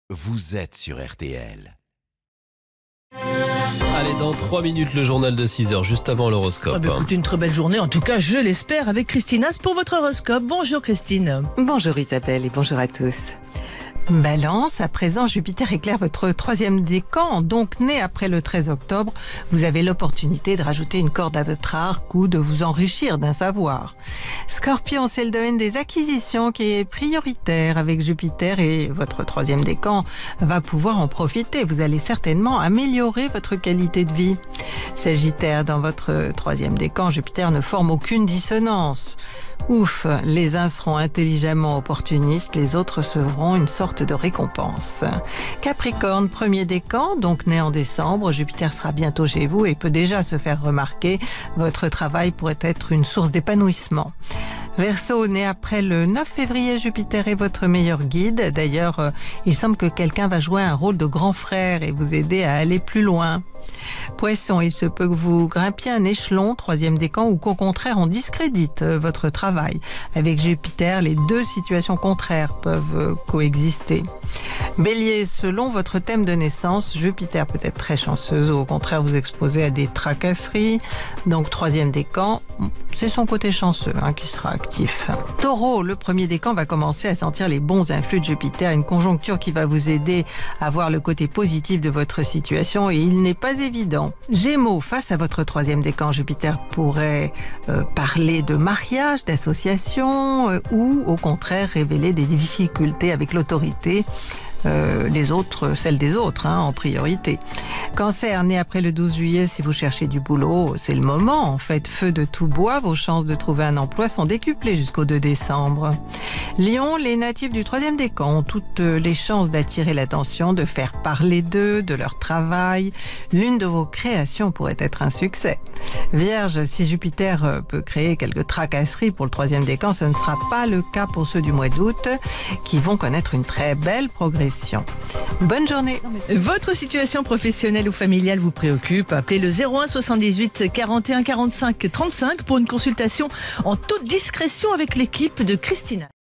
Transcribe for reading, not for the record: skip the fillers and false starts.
vous êtes sur RTL. Allez, dans 3 minutes, le journal de 6h, juste avant l'horoscope. Écoutez, une très belle journée, en tout cas, je l'espère, avec Christine Haas pour votre horoscope. Bonjour Christine. Bonjour Isabelle et bonjour à tous. Balance, à présent Jupiter éclaire votre troisième décan, donc né après le 13 octobre, vous avez l'opportunité de rajouter une corde à votre arc ou de vous enrichir d'un savoir. Scorpion, c'est le domaine des acquisitions qui est prioritaire avec Jupiter et votre troisième décan va pouvoir en profiter. Vous allez certainement améliorer votre qualité de vie. Sagittaire, dans votre troisième décan, Jupiter ne forme aucune dissonance. Ouf, les uns seront intelligemment opportunistes, les autres seront une sorte de récompense. Capricorne, premier décan, donc né en décembre, Jupiter sera bientôt chez vous et peut déjà se faire remarquer. Votre travail pourrait être une source d'épanouissement. Verseau, né après le 9 février, Jupiter est votre meilleur guide. D'ailleurs, il semble que quelqu'un va jouer un rôle de grand frère et vous aider à aller plus loin. Poisson, il se peut que vous grimpiez un échelon, troisième décan, ou qu'au contraire on discrédite votre travail. Avec Jupiter, les deux situations contraires peuvent coexister. Bélier, selon votre thème de naissance, Jupiter peut être très chanceuse ou au contraire vous exposer à des tracasseries. Donc troisième décan, c'est son côté chanceux qui sera actif. Taureau, le premier décan va commencer à sentir les bons influx de Jupiter, une conjoncture qui va vous aider à voir le côté positif de votre situation et il n'est pas évident. Gémeaux, face à votre troisième décan, Jupiter pourrait parler de mariage, d'association ou au contraire révéler des difficultés avec l'autorité. Celles des autres en priorité. Cancer, né après le 12 juillet, si vous cherchez du boulot, c'est le moment. En fait, feu de tout bois, vos chances de trouver un emploi sont décuplées jusqu'au 2 décembre. Lion, les natifs du troisième décan ont toutes les chances d'attirer l'attention, de faire parler d'eux, de leur travail. L'une de vos créations pourrait être un succès. Vierge, si Jupiter peut créer quelques tracasseries pour le troisième décan, ce ne sera pas le cas pour ceux du mois d'août qui vont connaître une très belle progression. Bonne journée. Votre situation professionnelle ou familiale vous préoccupe, appelez le 01 78 41 45 35 pour une consultation en toute discrétion avec l'équipe de Christine.